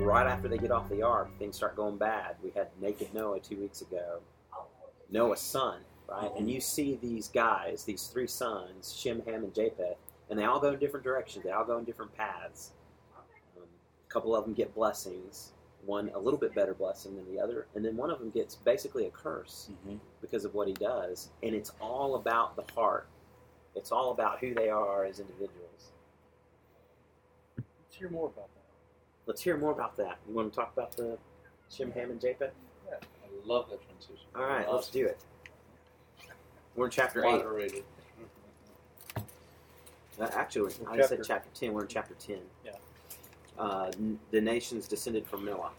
right after they get off the ark, things start going bad. We had naked Noah 2 weeks ago. Noah's son, right? And you see these guys, these three sons, Shem, Ham, and Japheth, and they all go in different directions. They all go in different paths. A couple of them get blessings. One a little bit better blessing than the other, and then one of them gets basically a curse because of what he does. And it's all about the heart. It's all about who they are as individuals. Let's hear more about that. Let's hear more about that. You want to talk about the Shem, Ham, and Japheth? Yeah, I love that transition. All right, let's do it. We're in chapter 8. Moderated. Actually, I said chapter 10. We're in chapter 10. Yeah. The nations descended from Noah.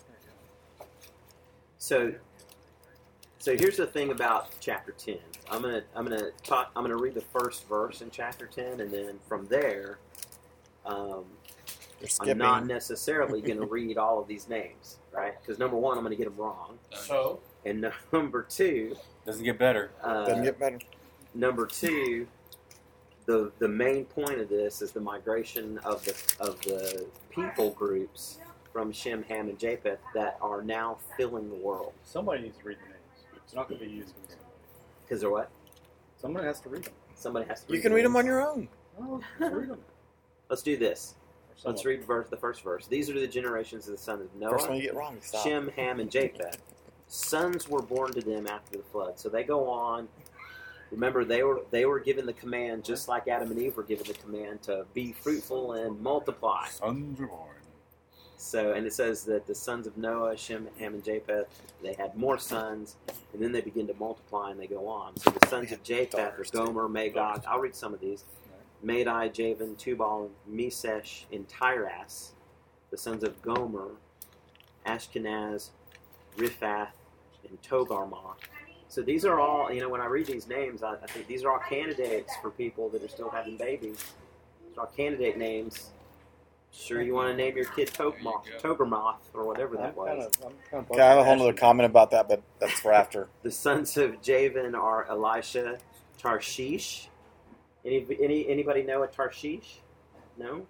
So here's the thing about chapter 10. I'm gonna read the first verse in chapter 10, and then from there, I'm not necessarily going to read all of these names, right? Because number one, I'm going to get them wrong. So, and number two, doesn't get better. Doesn't get better. Number two, the main point of this is the migration of the people groups from Shem, Ham, and Japheth that are now filling the world. somebody needs to read the names. It's not going to be used with somebody. Because they're what? Somebody has to read them. Somebody has to. You can read them on your own. Oh, read them. Let's do this. Let's read the first verse. These are the generations of the sons of Noah. First one you get wrong, stop. Shem, Ham, and Japheth. Sons were born to them after the flood. So they go on. Remember, they were given the command, just like Adam and Eve were given the command, to be fruitful and multiply. Sons are born. So, and it says that the sons of Noah, Shem, Ham, and Japheth, they had more sons, and then they begin to multiply, and they go on. So the sons of Japheth are Gomer, Magog. I'll read some of these. Madai, Javan, Tubal, Mesesh, and Tyras. The sons of Gomer, Ashkenaz, Riphath, and Togarmah. So these are all, when I read these names, I think these are all candidates for people that are still having babies. These are all candidate names. Sure, you want to name your kid Togarmah or whatever that was. Okay, I have a whole other comment about that, but that's for after. The sons of Javan are Elisha, Tarshish. Anybody know a Tarshish? No?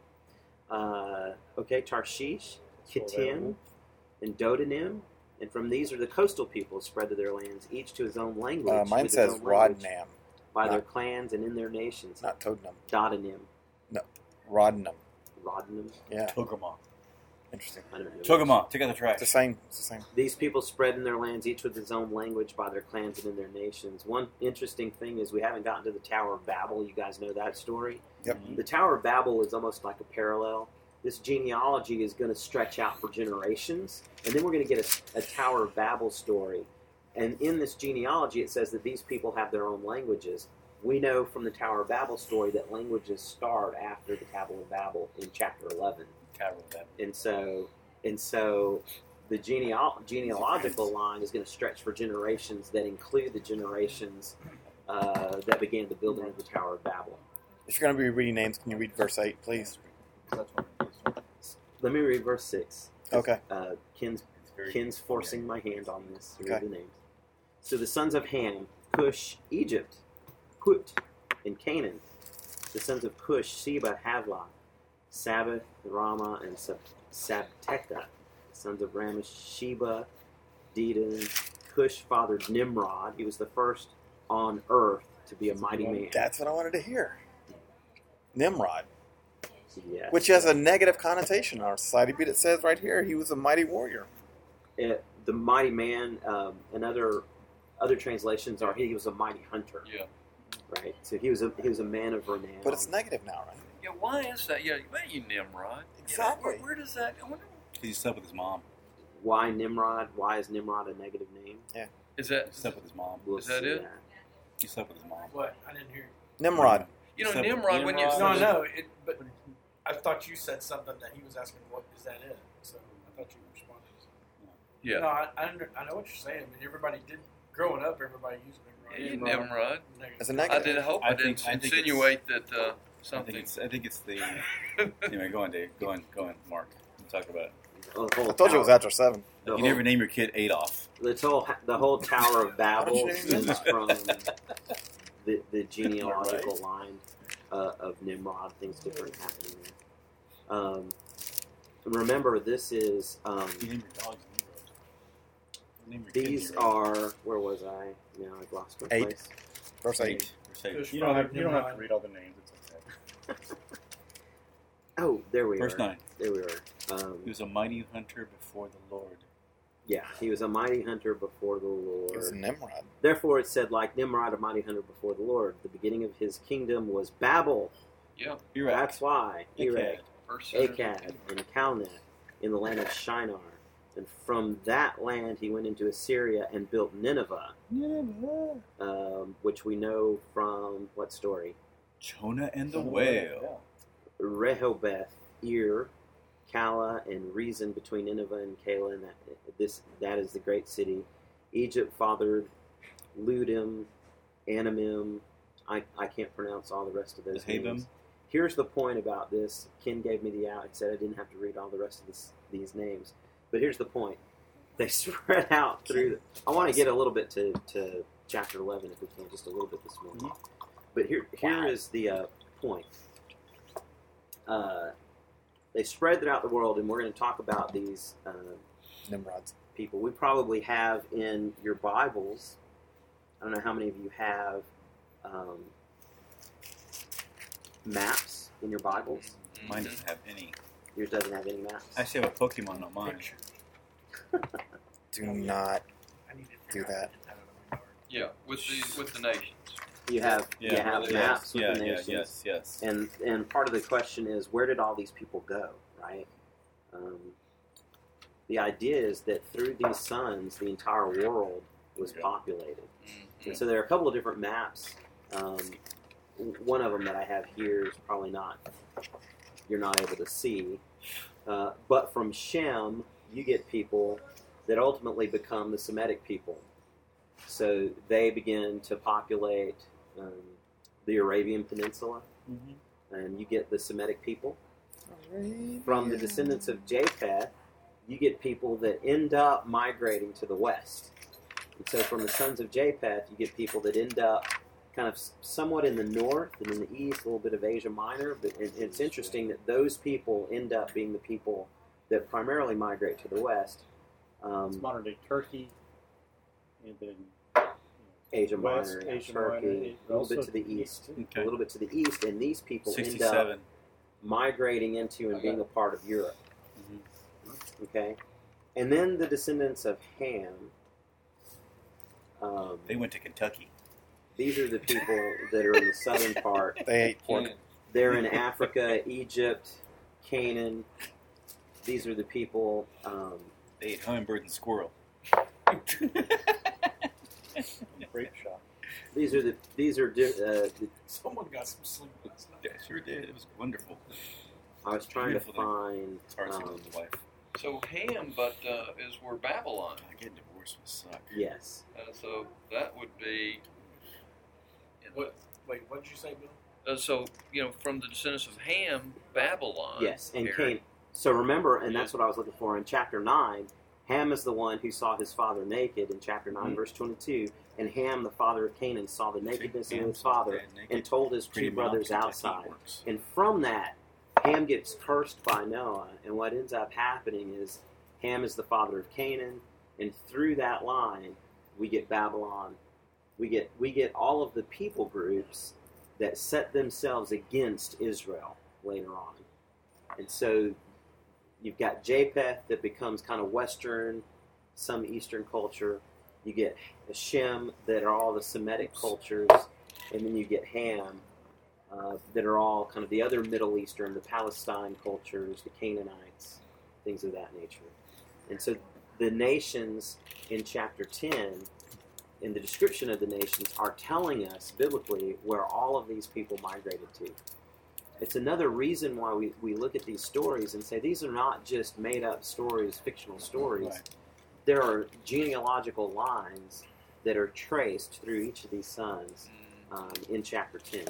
Okay, Tarshish, Kittim, and Dodanim. And from these are the coastal peoples spread to their lands, each to his own language. Mine says Rodnam. By their clans and in their nations. Not Todenam. Dodanim. No, Rodnam. Rodnam? Yeah. Togarmah. Interesting. I don't know. Togarmah. Take out the trash. It's the same. These people spread in their lands, each with his own language, by their clans and in their nations. One interesting thing is we haven't gotten to the Tower of Babel. You guys know that story? Yep. The Tower of Babel is almost like a parallel. This genealogy is going to stretch out for generations, and then we're going to get a Tower of Babel story. And in this genealogy, it says that these people have their own languages. We know from the Tower of Babel story that languages start after the Tower of Babel in chapter 11. And so the genealogical line is going to stretch for generations that include the generations that began the building of the Tower of Babel. If you're going to be reading names, can you read verse 8, please? Let me read verse 6. Okay. Ken's forcing my hand on this to read Okay. the names. So the sons of Ham, Cush, Egypt, Put, and Canaan. The sons of Cush, Sheba, Havlah, Sabbath, Ramah, and Sabteka. The sons of Ramesh, Sheba, Dedan. Cush fathered Nimrod. He was the first on earth to be a mighty man. That's what I wanted to hear. Nimrod. Yes. Which has a negative connotation in our society, but it says right here he was a mighty warrior. The mighty man, and other translations are he was a mighty hunter. Yeah. Right. So he was a man of renown. But it's negative now, right? Yeah, why is that? Yeah, why you Nimrod? Exactly. Where does that? I wonder. He slept with his mom. Why Nimrod? Why is Nimrod a negative name? Yeah. Is that? He slept with his mom. We'll Is that see it? He slept with his mom. What? I didn't hear. Nimrod. You know, Except Nimrod. When you No, but I thought you said something that he was asking. What is that it? So I thought you responded. Yeah. No, I know what you're saying. I mean, everybody did growing up. Everybody used Nimrod. Yeah, Nimrod. As a I negative. did hope I didn't I think insinuate that I something. think it's the. Anyway, go on, Dave. Go on, Mark. We'll talk about it. I told you it was after 7. You never name your kid Adolf. The whole Tower of Babel How did you name stems from the genealogical line of Nimrod. Things different happening there. remember, this is You name your dogs Neros. You name your kids these Neros. are, where was I? Now I've lost my 8. place. Verse 8. Verse eight. Fish You don't have fry, you don't have to Nimrod. read all the names. It's okay. Oh, there we Verse are. 9. There we are. He was a mighty hunter before the Lord. Yeah, he was a mighty hunter before the It was Lord. Nimrod. Therefore, it said, like Nimrod, a mighty hunter before the Lord. The beginning of his kingdom was Babel. Yeah. Iraq. That's why. Erech, First Akkad, and Calneh in the land of Shinar. And from that land he went into Assyria and built Nineveh, which we know from what story? Jonah and the whale. Rehoboth, Ir, Kala, and Rezin between Nineveh and Kala, and that is the great city. Egypt fathered Ludim, Anamim. I can't pronounce all the rest of those Habim. names. Here's the point about this. Ken gave me the out. He said I didn't have to read all the rest of these names. But here's the point. They spread out through. I want to get a little bit to chapter 11 if we can, just a little bit this morning. But here is the point. They spread throughout the world, and we're going to talk about these Nimrods. people. We probably have in your Bibles. I don't know how many of you have maps in your Bibles. Mine doesn't have any. Yours doesn't have any maps. I actually have a Pokemon on mine. Do not. I need to Do figure out that. how to do that Yeah, with the nations. You have maps with Yeah, the yeah, nations. yes. And part of the question is, where did all these people go, right? The idea is that through these sons, the entire world was populated. And so there are a couple of different maps. One of them that I have here is probably you're not able to see. But from Shem, you get people that ultimately become the Semitic people. So they begin to populate the Arabian Peninsula, and you get the Semitic people. From the descendants of Japheth, you get people that end up migrating to the west. And so from the sons of Japheth, you get people that end up kind of somewhat in the north and in the east, a little bit of Asia Minor. But it's interesting that those people end up being the people that primarily migrate to the west. It's modern day Turkey, and then Asia West, Minor, Asia Turkey, Minor, a little also bit to the the east, east, a little bit to the east, and these people end up 67. migrating into and being a part of Europe. Okay, and then the descendants of Ham. They went to Kentucky. These are the people that are in the southern part. They ate pork. They're in Africa, Egypt, Canaan. These are the people. They ate hummingbird and squirrel. grape shop. These are Someone got some sleep last night. Yeah, sure did. It was wonderful. I was trying to Beautiful thing. find. It's hard to with the wife. So Ham, but is where Babylon. Getting divorced would suck. Yes. So that would be. What? Wait, what did you say, Bill? So from the descendants of Ham, Babylon. Yes, and Aaron. Cain. So remember, and that's what I was looking for in chapter 9. Ham is the one who saw his father naked in chapter 9, verse 22. And Ham, the father of Canaan, saw the nakedness of his father and told his two brothers outside. And from that, Ham gets cursed by Noah. And what ends up happening is Ham is the father of Canaan. And through that line, we get Babylon. We get all of the people groups that set themselves against Israel later on. And so you've got Japheth that becomes kind of Western, some Eastern culture. You get Shem that are all the Semitic cultures. And then you get Ham that are all kind of the other Middle Eastern, the Palestine cultures, the Canaanites, things of that nature. And so the nations in chapter 10, in the description of the nations, are telling us biblically where all of these people migrated to. It's another reason why we look at these stories and say these are not just made-up stories, fictional stories. Right. There are genealogical lines that are traced through each of these sons in chapter 10.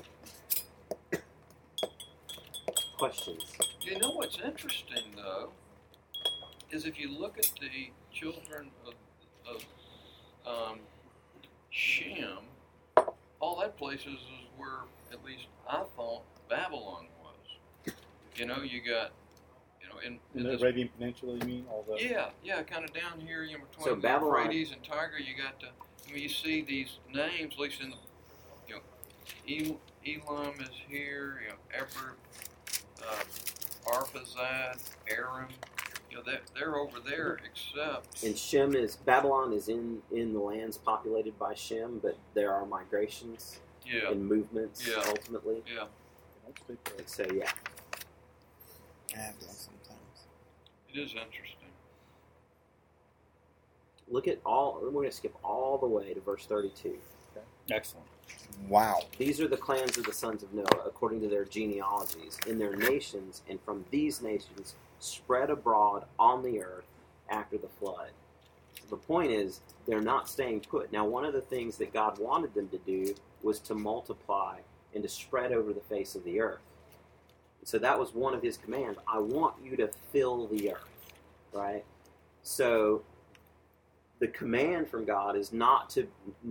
Questions? You know what's interesting, though, is if you look at the children of Shem, all that places is where, at least I thought, Babylon was. You got, In the Arabian Peninsula, you mean? All the yeah, kind of down here, between So the Babylon- Euphrates and Tiger, you got the. You see these names, at least in the, Elam is here, Eber, Arphaxad, Aram, they're over there, except. And Babylon is in the lands populated by Shem, but there are migrations and movements ultimately. Yeah. And so yeah. I have those sometimes. It is interesting. Look at we're going to skip all the way to verse 32. Excellent. Wow. These are the clans of the sons of Noah, according to their genealogies, in their nations, and from these nations spread abroad on the earth after the flood. So the point is, they're not staying put. Now, one of the things that God wanted them to do was to multiply and to spread over the face of the earth. So that was one of his commands. I want you to fill the earth, right? So the command from God is not to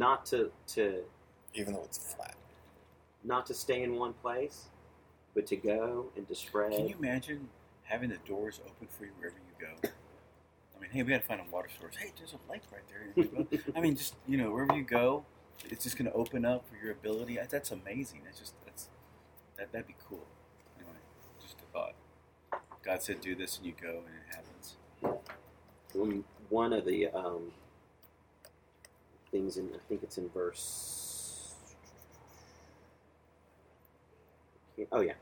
Even though it's flat. not to stay in one place, but to go and to spread. Can you imagine having the doors open for you wherever you go? I mean, hey, we got to find a water source. Hey, there's a lake right there. I mean, just wherever you go, it's just going to open up for your ability. That's amazing. That'd be cool. Anyway, just a thought. God said, "Do this," and you go, and it happens. One of the things I think it's in verse. Oh yeah.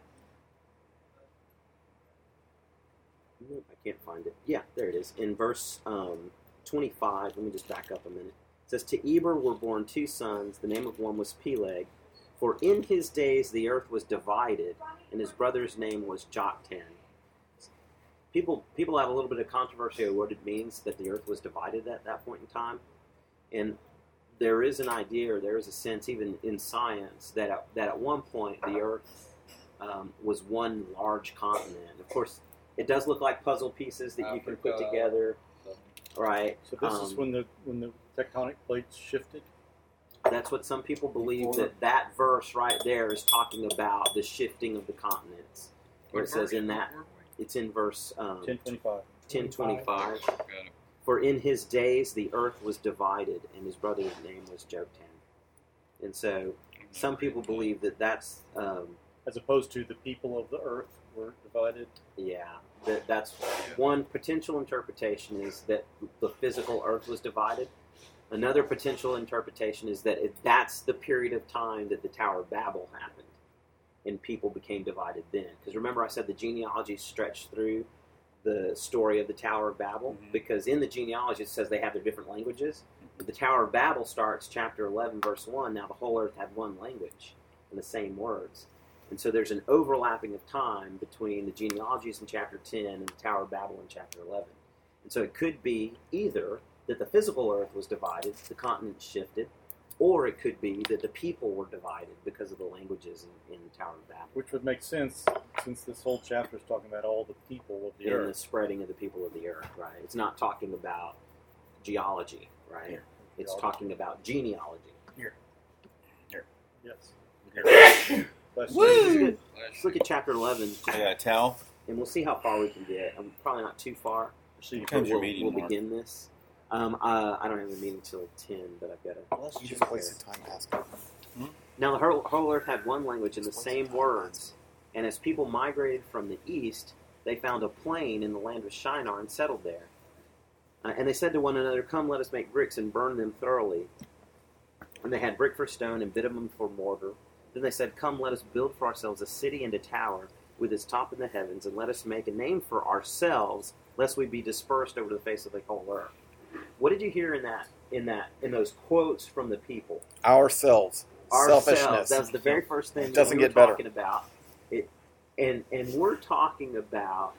Nope, I can't find it. Yeah, there it is. In verse 25, let me just back up a minute. It says, "To Eber were born 2 sons. The name of one was Peleg. For in his days the earth was divided, and his brother's name was Joktan." People have a little bit of controversy over what it means that the earth was divided at that point in time. And there is an idea, or there is a sense, even in science, that at one point the earth was one large continent. Of course, it does look like puzzle pieces that you can put Africa. together, right? So this is when the tectonic plates shifted. That's what some people believe, that verse right there is talking about the shifting of the continents. Where it says in that, it's in verse 1025. 1025. Got it. For in his days the earth was divided, and his brother's name was Joktan. And so some people believe that that's As opposed to the people of the earth were divided. that's one potential interpretation, is that the physical earth was divided. Another potential interpretation is that that's the period of time that the Tower of Babel happened, and people became divided then. Because remember, I said the genealogy stretched through the story of the Tower of Babel, because in the genealogy it says they have their different languages. But the Tower of Babel starts chapter 11, verse 1. Now the whole earth had one language and the same words. And so there's an overlapping of time between the genealogies in chapter 10 and the Tower of Babel in chapter 11. And so it could be either that the physical earth was divided, the continent shifted, or it could be that the people were divided because of the languages in the Tower of Babel. Which would make sense, since this whole chapter is talking about all the people of the And earth. the spreading of the people of the earth, right? It's not talking about geology, right? Here. It's talking about genealogy. Yes. Bless you. Woo! Let's look at chapter 11, I got a towel. and we'll see how far we can get. I'm probably not too far. See, What time's your We'll meeting, Mark? begin this. I don't have a meeting till 10, but I've got to. You just wasted time asking. Now the whole earth had one language and the same words, and as people migrated from the east, they found a plain in the land of Shinar and settled there. And they said to one another, "Come, let us make bricks and burn them thoroughly." And they had brick for stone and bitumen for mortar. Then they said, "Come, let us build for ourselves a city and a tower with its top in the heavens, and let us make a name for ourselves, lest we be dispersed over the face of the whole earth." What did you hear in those quotes from the people? Ourselves. Selfishness. Ourselves. That's the very first thing It doesn't we were get better. talking about. And we're talking about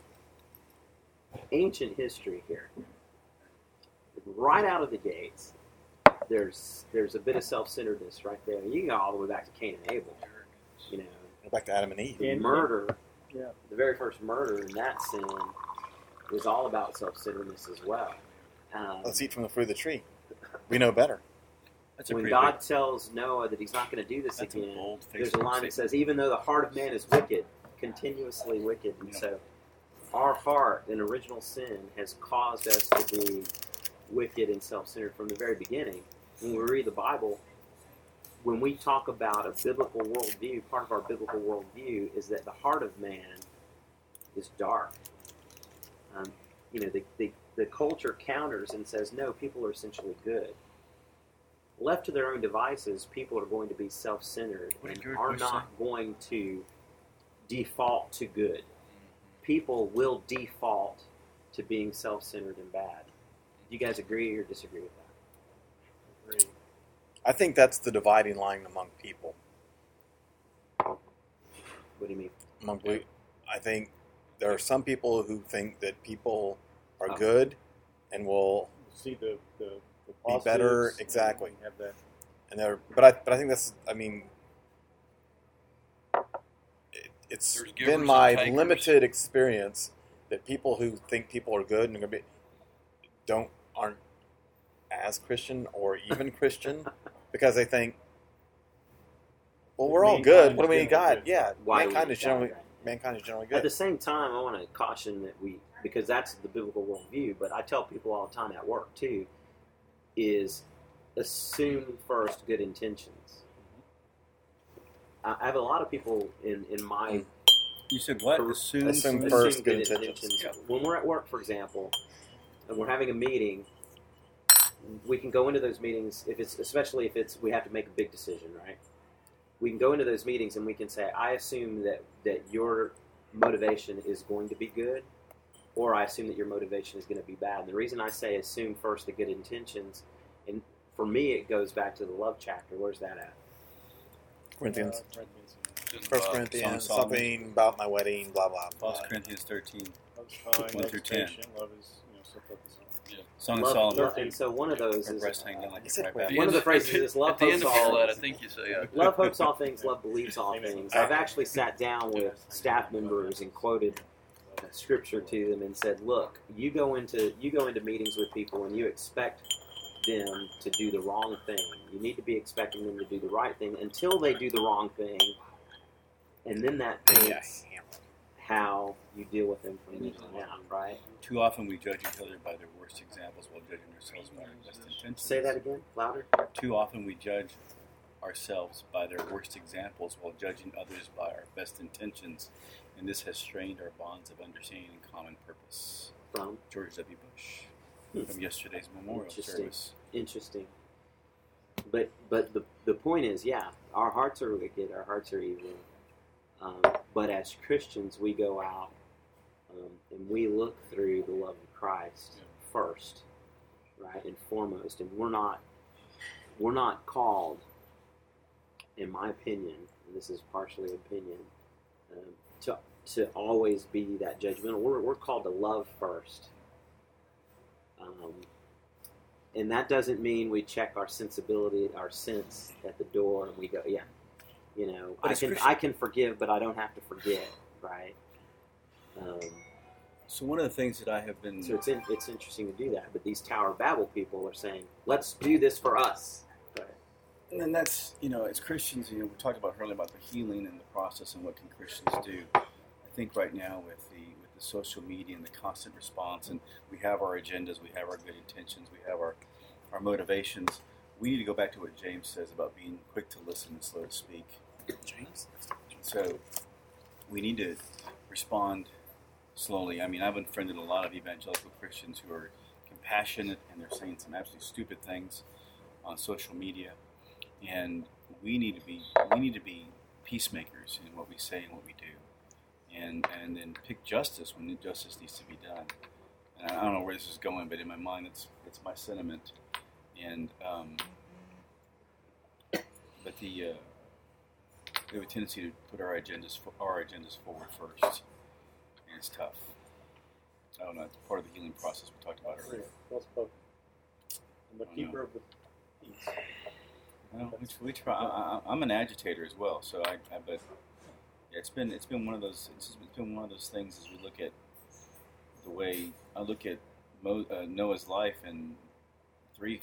ancient history here. Right out of the gates, there's a bit of self-centeredness right there. You can go all the way back to Cain and Abel. You know, Go back to Adam and Eve. the And- murder, yeah. the very first murder in that sin was all about self-centeredness as well. Let's eat from the fruit of the tree. We know better. That's a When pretty God big, tells Noah that he's not going to do this that's a again, bold-faced there's a line that statement. says, "Even though the heart of man is wicked, continuously wicked." And Yeah. so, our heart in original sin has caused us to be wicked and self-centered from the very beginning. When we read the Bible, when we talk about a biblical worldview, part of our biblical worldview is that the heart of man is dark. The culture counters and says, no, people are essentially good. Left to their own devices, people are going to be self-centered What did and George are Bush not going to default to good. People will default to being self-centered and bad. Do you guys agree or disagree with that? Agree. I think that's the dividing line among people. What do you mean? I think there are some people who think that people are Oh. good and will See the be better. positives, Exactly. and have that. And they're, but I think that's, I mean, it's There's givers been and my takers. limited experience that people who think people are good and are gonna be, aren't as Christian or even Christian because they think, well, we're all good. Mankind What do is we got? generally good. Yeah, Why do mankind we is generally die, right? mankind is generally At good. the same time, I want to caution that because that's the biblical worldview, but I tell people all the time at work too, is assume first good intentions. I have a lot of people in my You said what? Assume Assume first good good intentions. Yeah. When we're at work, for example, and we're having a meeting, we can go into those meetings especially if we have to make a big decision, right? We can go into those meetings and we can say, I assume that your motivation is going to be good, or I assume that your motivation is going to be bad. And the reason I say assume first the good intentions, and for me it goes back to the love chapter. Where's that at? Corinthians, Corinthians. Just, 1 uh, Corinthians, Song of Solomon. something about my wedding, blah blah. 1 Corinthians 13. Love's kind, 1 love's through 10. patient, love is, so forth and so on. Song of Love, Solomon. and so one of those Her is breast hanging down like He a said cry breast. baby. one of the phrases is love At the hopes end of all all that, I think you say, love hopes all things, love believes all things. I've actually sat down with staff members and quoted scripture to them and said, look, you go into meetings with people and you expect them to do the wrong thing. You need to be expecting them to do the right thing until they do the wrong thing, and then that takes how you deal with them from then on out, right? Too often we judge each other by their worst examples while judging ourselves by our best intentions. Say that again, louder. Too often we judge ourselves by their worst examples while judging others by our best intentions, and this has strained our bonds of understanding and common purpose. From George W. Bush from yesterday's memorial Interesting. service. interesting. But the point is, yeah, our hearts are wicked, our hearts are evil. But as Christians, we go out and we look through the love of Christ first, right, and foremost. And we're not called, in my opinion, and this is partially opinion, to always be that judgmental. We're called to love first. And that doesn't mean we check our sensibility, our sense at the door, and we go, yeah, But I can forgive, but I don't have to forget, right? So one of the things that I have been... So it's interesting to do that. But these Tower of Babel people are saying, let's do this for us. Right. And that's, as Christians, we talked about earlier about the healing and the process and what can Christians do. I think right now with the social media and the constant response, and we have our agendas, we have our good intentions, we have our motivations, we need to go back to what James says about being quick to listen and slow to speak. James. So we need to respond slowly. I mean, I've unfriended a lot of evangelical Christians who are compassionate and they're saying some absolutely stupid things on social media, and we need to be peacemakers in what we say and what we do, and then pick justice when justice needs to be done. And I don't know where this is going, but in my mind, it's my sentiment. And but we have a tendency to put our agendas forward first, and it's tough. I don't know. It's part of the healing process we talked about earlier. Well spoken. I'm the keeper of the peace. Well, we try. I'm an agitator as well, so but yeah, it's been one of those things as we look at the way I look at Noah's life and three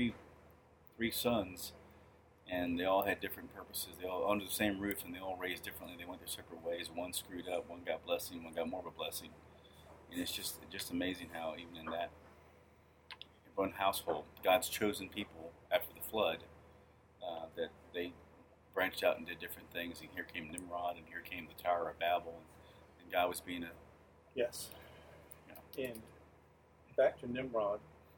sons, and they all had different purposes. They all under the same roof, and they all raised differently. They went their separate ways. One screwed up. One got blessing. One got more of a blessing. And it's just amazing how even in that one household, God's chosen people after the flood, that they branched out and did different things. And here came Nimrod, and here came the Tower of Babel, and God was being Yes. And back to Nimrod,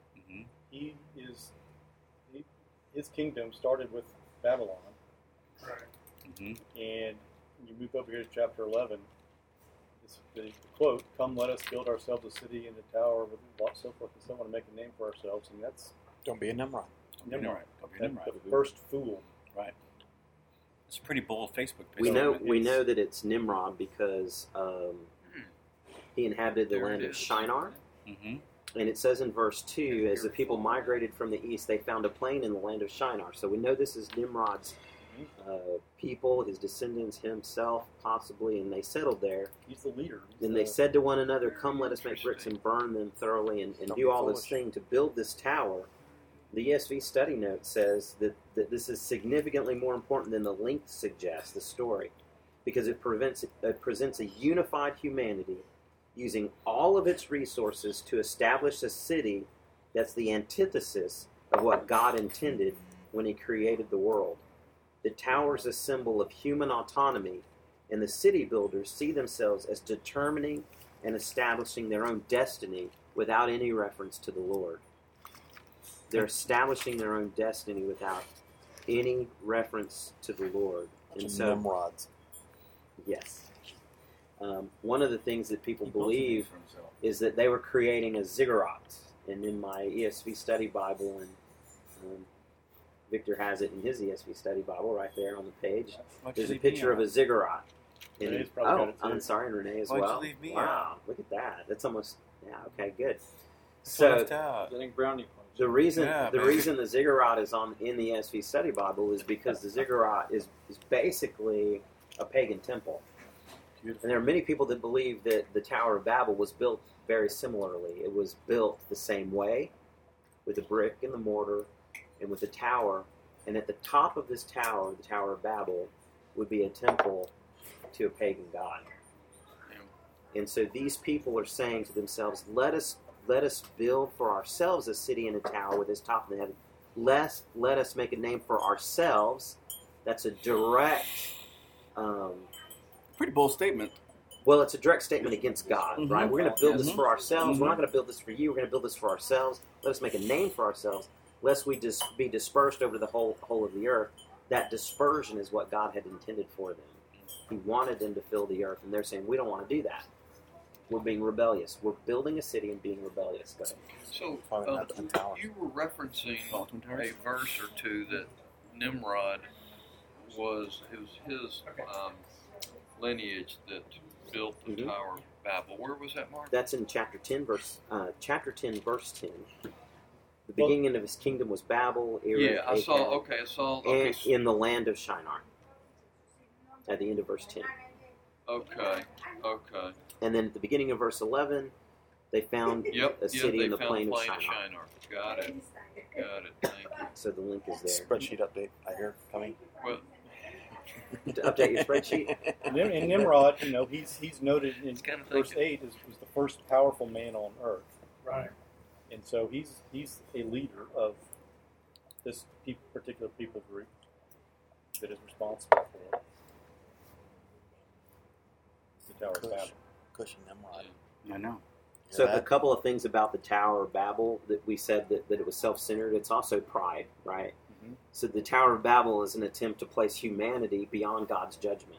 his kingdom started with Babylon. Right. And you move over here to chapter 11. The quote, "Come, let us build ourselves a city and a tower with so forth and so on, to make a name for ourselves." And that's Don't be a Nimrod. Nimrod. Don't be Nimrod. The first fool. Right. It's a pretty bold Facebook page. We know that it's Nimrod because he inhabited the There land it of is. Shinar. Mm-hmm. And it says in verse 2, as the people migrated from the east, they found a plain in the land of Shinar. So we know this is Nimrod's people, his descendants, himself, possibly, and they settled there. He's the leader. Then they said to one another, "Come, let us make bricks and burn them thoroughly and Don't do be all this foolish. thing to build this tower." The ESV study note says that this is significantly more important than the length suggests, the story, because it presents a unified humanity using all of its resources to establish a city that's the antithesis of what God intended when he created the world. The tower is a symbol of human autonomy, and the city builders see themselves as determining and establishing their own destiny without any reference to the Lord. They're establishing their own destiny without any reference to the Lord. Bunch And of so, Nimrods. yes. One of the things that people He built a name believe for himself. is that they were creating a ziggurat. And in my ESV study Bible, and Victor has it in his ESV study Bible right there on the page, Why'd there's you a leave me picture of out? a ziggurat. And Renee's probably got it too. I'm sorry, and Renee as Why'd you well. leave me Wow, look at that. That's almost, yeah, okay, good. So So left out. Getting brownie points. the reason Yeah, the baby. reason the ziggurat is in the ESV study Bible is because the ziggurat is basically a pagan temple. Beautiful. And there are many people that believe that the Tower of Babel was built very similarly. It was built the same way, with the brick and the mortar, and with the tower. And at the top of this tower, the Tower of Babel, would be a temple to a pagan god. And so these people are saying to themselves, let us build for ourselves a city and a tower with its top in the heaven. Let us make a name for ourselves. That's a direct... Pretty bold statement. Well, it's a direct statement against God, Mhm. right? We're going to build this Mhm. for ourselves. We're Mhm. not going to build this for you. We're going to build this for ourselves. Let us make a name for ourselves, lest we just be dispersed over the whole of the earth. That dispersion is what God had intended for them. He wanted them to fill the earth, and they're saying, we don't want to do that. We're being rebellious. We're building a city and being rebellious. Go ahead. So Probably not the tower. you were referencing Twin Towers? a verse or two that Nimrod was his lineage that built the Mhm. Tower of Babel. Where was that, Mark? That's in chapter 10, verse 10. The beginning of his kingdom was Babel, Erech, Yeah, I saw. Akkad, Okay, I saw. Okay, and in the land of Shinar. At the end of verse 10. okay. And then at the beginning of verse 11, they found Yep. a city they in the found plain the of plain of Shinar. Shinar. Got it. Thank you. So the link is there. Spreadsheet update I hear coming. Well, To update your spreadsheet. And Nimrod, he's noted in kind of verse thinking. 8 was the first powerful man on earth. Right. And so he's a leader of this particular people group that is responsible for the Tower of Babel. Cushion Nimrod. I know. So Hear a that? couple of things about the Tower of Babel that we said that it was self-centered. It's also pride, right? Mhm. So the Tower of Babel is an attempt to place humanity beyond God's judgment.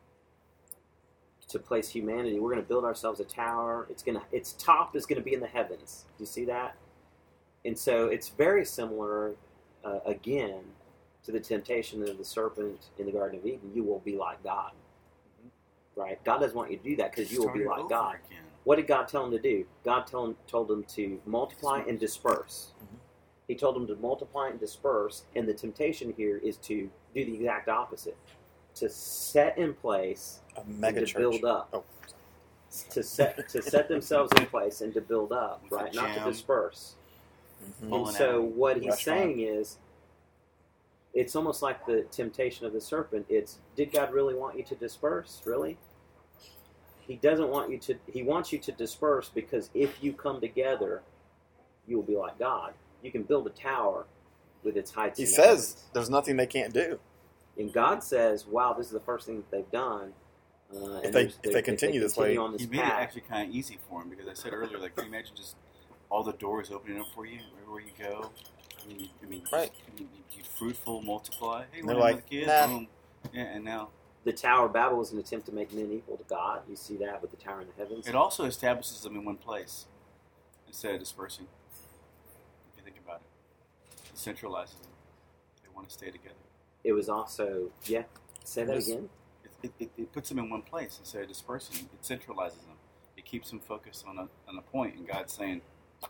To place humanity, we're going to build ourselves a tower. Its top is going to be in the heavens. Do you see that? And so it's very similar, again, to the temptation of the serpent in the Garden of Eden. You will be like God, right? God doesn't want you to do that because you will be Start it like over God. again. What did God tell him to do? God told him to multiply and disperse. Mhm. He told him to multiply and disperse, and the temptation here is to do the exact opposite. To set in place A and mega to church. build up. Oh, To set themselves in place and to build up, With a right? Not to jam. disperse. mhm. And Pulling so out. what he's Restaurant. saying is, it's almost like the temptation of the serpent. It's, did God really want you to disperse? Really? he doesn't want you to. He wants you to disperse because if you come together, you will be like God. You can build a tower with its heights. He and says elements. there's nothing they can't do. And God says, "Wow, this is the first thing that they've done." If they continue this way, on this He made it path, actually kind of easy for him because I said earlier, like, can you imagine just all the doors opening up for you everywhere you go? I mean, Right. You fruitful, multiply. Hey, And they're when I'm like, a kid, nah. boom. Yeah, and now the Tower of Babel was an attempt to make men equal to God. You see that with the tower in the heavens. it also establishes them in one place instead of dispersing. If you think about it, it centralizes them. They want to stay together. It was also, yeah. Say that Yes. again. It puts them in one place instead of dispersing. It centralizes them. It keeps them focused on a point. And God's saying,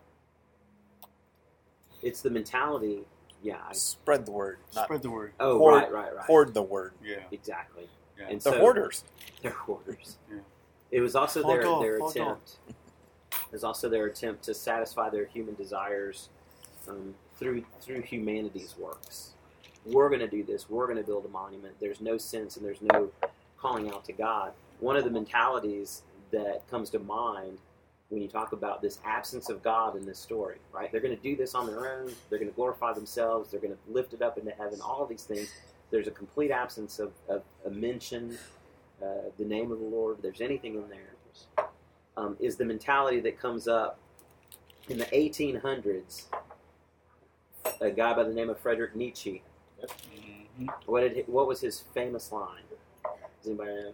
It's the mentality. Yeah. spread the word, not spread the word. Oh, hoard, right. hoard the word. Yeah, Exactly. yeah. And The so, hoarders. They're hoarders. Yeah. It was also their Hold on. attempt. It was also their attempt to satisfy their human desires through humanity's works. We're going to do this. We're going to build a monument. There's no sense and there's no calling out to God. One of the mentalities that comes to mind when you talk about this absence of God in this story, right? They're going to do this on their own. They're going to glorify themselves. They're going to lift it up into heaven. All of these things. There's a complete absence of a mention, the name of the Lord. There's anything in there. Is the mentality that comes up in the 1800s. A guy by the name of Friedrich Nietzsche. Mm-hmm. What was his famous line? Does anybody know?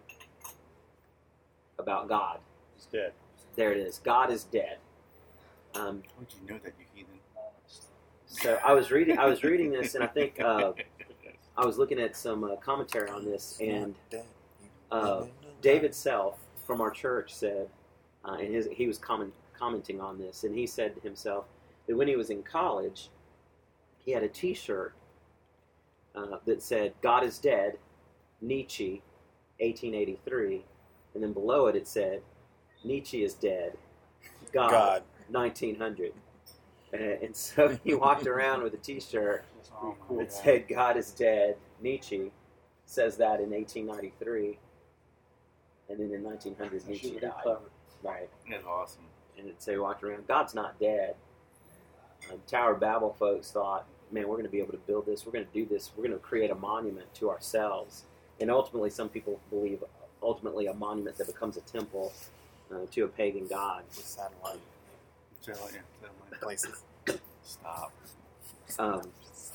About God. He's dead. There it is. God is dead. How would you know that, you heathen? So I was reading this, and I think I was looking at some commentary on this, and David Self from our church said, and he was commenting on this, and he said to himself that when he was in college, he had a T-shirt that said "God is dead," Nietzsche, 1883, and then below it said "Nietzsche is dead, God. 1900." And so he walked around with a T-shirt that said "God is dead." Nietzsche says that in 1893, and then in 1900 Nietzsche died. Right, That's awesome. and so he walked around. God's not dead. Tower of Babel folks thought, man, we're going to be able to build this. We're going to do this. We're going to create a monument to ourselves. And ultimately, some people believe, a monument that becomes a temple to a pagan god. Satellite Satellite places. Stop. What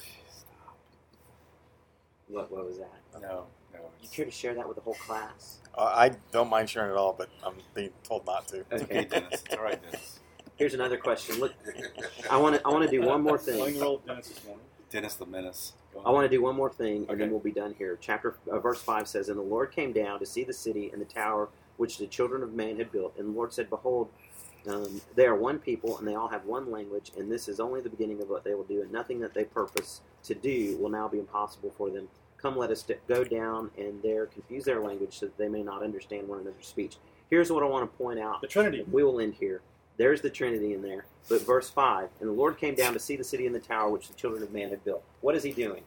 was that? No. You care to share that with the whole class? I don't mind sharing it all, but I'm being told not to. It's okay, Dennis. It's all right, Dennis. Here's another question. Look, I want to do one more Playing thing. the role of Dennis this morning. Dennis the Menace. Go on. I want to do one more thing, and Okay. then we'll be done here. Verse 5 says, "And the Lord came down to see the city and the tower which the children of man had built. And the Lord said, Behold, they are one people, and they all have one language, and this is only the beginning of what they will do, and nothing that they purpose to do will now be impossible for them. Come, let us go down and there confuse their language so that they may not understand one another's speech." Here's what I want to point out. The Trinity. We will end here. There's the Trinity in there. But verse 5, "And the Lord came down to see the city and the tower which the children of man had built." What is he doing?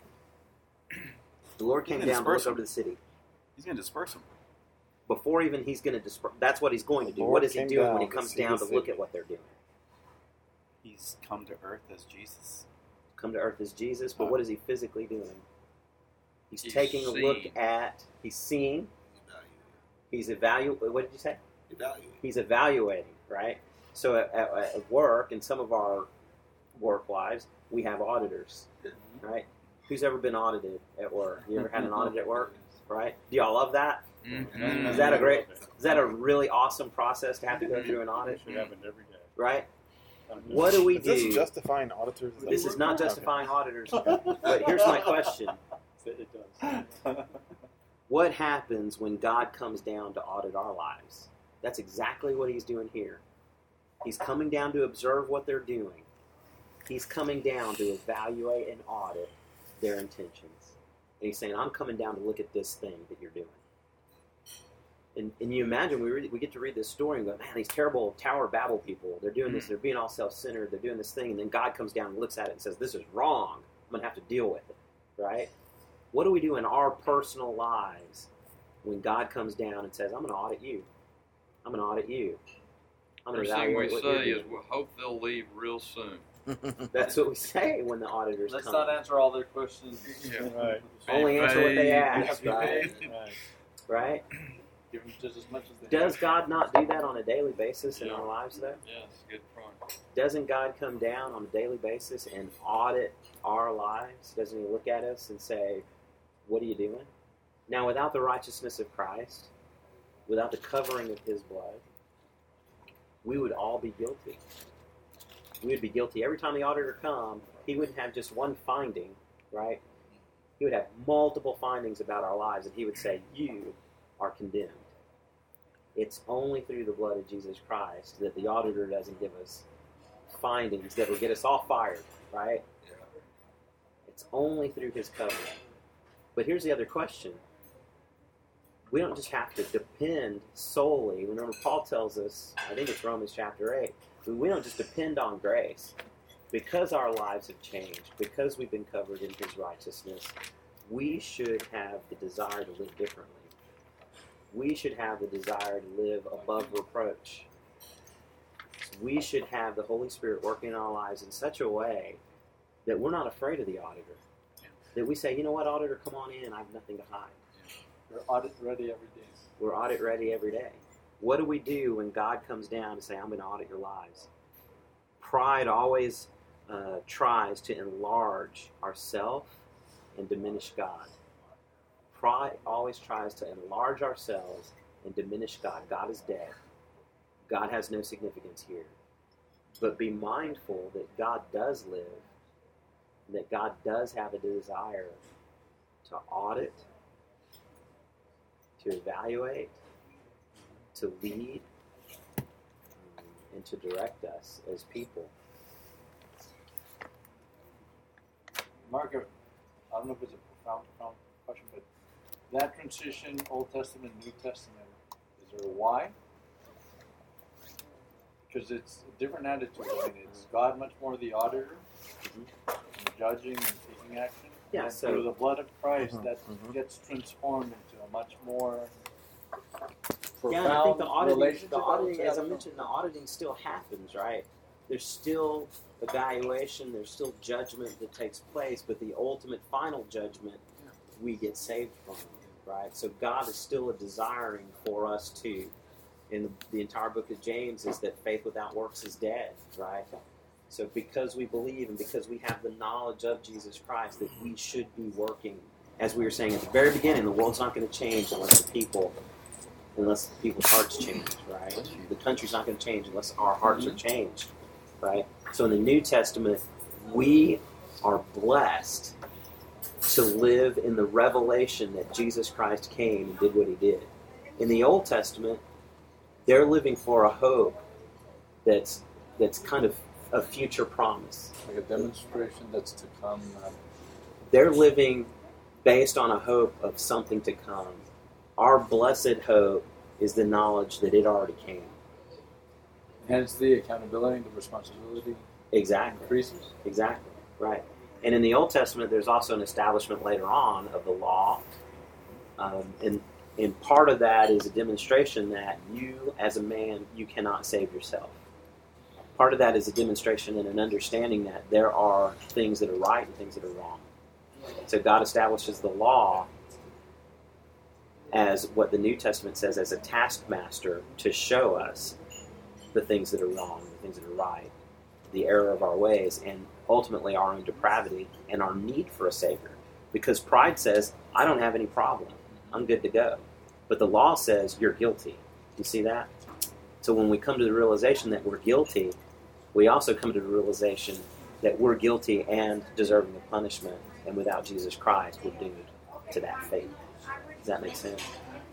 The Lord came He's gonna down to look disperse over the city. He's going to disperse them. Before even he's going to disperse, that's what he's going to do. Lord What is he came doing when down he to comes see down the to look city. at what they're doing? He's come to earth as Jesus. Come to earth as Jesus, but what is he physically doing? He's He's taking a look seeing. at, he's seeing, he's evaluating. What did you say? Evaluate. He's evaluating, right? So at work, in some of our work lives, we have auditors, right? Who's ever been audited at work? You ever had an audit at work, right? Do y'all love that? Mhm. Is that a really awesome process to have to go through an audit, It should happen every day. right? What do we Is this do? justifying auditors? This is not justifying auditors, but here's my question. It does. What happens when God comes down to audit our lives? That's exactly what he's doing here. He's coming down to observe what they're doing. He's coming down to evaluate and audit their intentions. And he's saying, I'm coming down to look at this thing that you're doing. And you imagine, we get to read this story and go, man, these terrible Tower of Babel people, they're doing this, they're being all self-centered, they're doing this thing, and then God comes down and looks at it and says, this is wrong. I'm going to have to deal with it, right? What do we do in our personal lives when God comes down and says, I'm going to audit you? I'm going to audit you. I'm going First to thing we evaluate what you're say is, doing. we hope they'll leave real soon. That's what we say when the auditors Let's come. not answer all their questions. Yeah. Right. Only answer what they Vague. ask, right? Right. Right? Give them just as much as they Does God not do that on a daily basis in Yeah. our lives, though? Yes, good point. Doesn't God come down on a daily basis and audit our lives? Doesn't He look at us and say, what are you doing? Now, without the righteousness of Christ, without the covering of His blood, we would all be guilty. We would be guilty. Every time the auditor come, he wouldn't have just one finding, right? He would have multiple findings about our lives, and he would say, you are condemned. It's only through the blood of Jesus Christ that the auditor doesn't give us findings that will get us all fired, right? It's only through His covering. But here's the other question. We don't just have to depend solely. Remember, Paul tells us, I think it's Romans chapter 8, we don't just depend on grace. Because our lives have changed, because we've been covered in His righteousness, we should have the desire to live differently. We should have the desire to live above reproach. We should have the Holy Spirit working in our lives in such a way that we're not afraid of the auditor. That we say, you know what, auditor, come on in, I have nothing to hide. They're audit ready every day. We're audit ready every day. What do we do when God comes down and say, I'm going to audit your lives? Pride always tries to enlarge ourselves and diminish God. Pride always tries to enlarge ourselves and diminish God. God is dead. God has no significance here. But be mindful that God does live, and that God does have a desire to audit, to evaluate, to lead, and to direct us as people. Mark, I don't know if it's a profound question, but that transition, Old Testament, New Testament, is there a why? Because it's a different attitude. I mean, it's God much more the auditor, and judging and taking action. Yeah, and so- through the blood of Christ, that gets transformed into a much more profound Yeah, and I think relationship. the I would auditing, say. as I mentioned, the auditing still happens, right? There's still evaluation, there's still judgment that takes place, but the ultimate final judgment we get saved from, right? So God is still desiring for us to, in the entire book of James, is that faith without works is dead, right? So because we believe and because we have the knowledge of Jesus Christ, that we should be working, as we were saying at the very beginning, the world's not going to change unless people's hearts change, right? The country's not going to change unless our hearts are changed, right? So in the New Testament, we are blessed to live in the revelation that Jesus Christ came and did what He did. In the Old Testament, they're living for a hope that's kind of a future promise. Like a demonstration that's to come. They're living based on a hope of something to come. Our blessed hope is the knowledge that it already came. Hence the accountability, the responsibility Exactly. increases. Exactly. Right. And in the Old Testament, there's also an establishment later on of the law. And part of that is a demonstration that you, as a man, you cannot save yourself. Part of that is a demonstration and an understanding that there are things that are right and things that are wrong. So God establishes the law as what the New Testament says as a taskmaster to show us the things that are wrong, the things that are right, the error of our ways, and ultimately our own depravity and our need for a Savior. Because pride says, I don't have any problem. I'm good to go. But the law says you're guilty. You see that? So when we come to the realization that we're guilty, we also come to the realization that we're guilty and deserving of punishment, and without Jesus Christ, we're doomed to that fate. Does that make sense?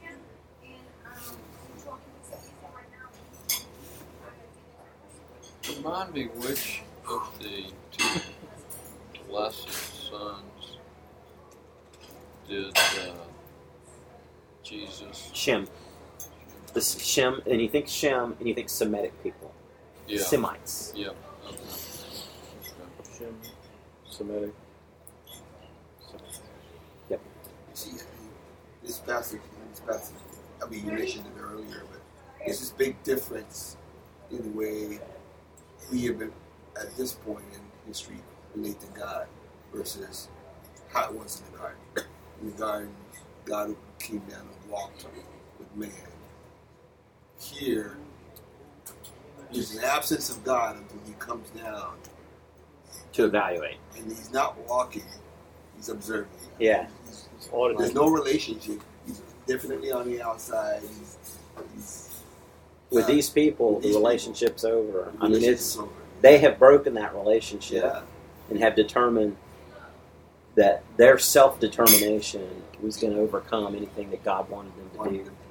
Remind me which of the two blessed sons did Jesus? Shem. Shem, and you think Shem, and you think Semitic people. Yeah. Semites. Yeah. Okay. Shem, Semitic. See, this passage, I mean, you mentioned it earlier, but There's this big difference in the way we have been, at this point in history, relate to God versus how it was in the garden. In the garden, God came down and walked with man. Here, there's an absence of God until he comes down. To evaluate. And he's not walking, he's observing. Yeah. There's no relationship. He's definitely on the outside. With these people, the relationship's over. I mean, Relationship's over. they have broken that relationship Yeah. and have determined that their self-determination was going to overcome anything that God wanted them to do.